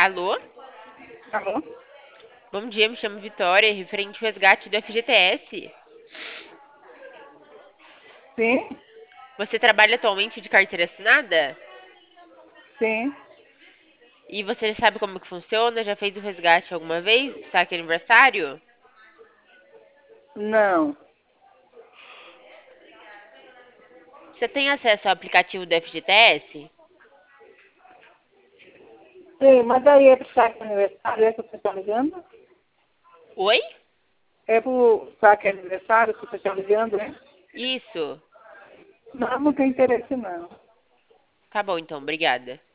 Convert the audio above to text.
Alô? Alô? Bom dia, me chamo Vitória, referente ao resgate do FGTS. Sim, Você trabalha atualmente de carteira assinada? sim. E você sabe como que funciona? Já fez o resgate alguma vez? Saque aniversário? Não. Você tem acesso ao aplicativo do FGTS? Sim, mas aí é pro saque aniversário, é que você está ligando? Oi? É pro saque aniversário que você está ligando, né? Isso. Não, não tem interesse não. Tá bom, então, obrigada.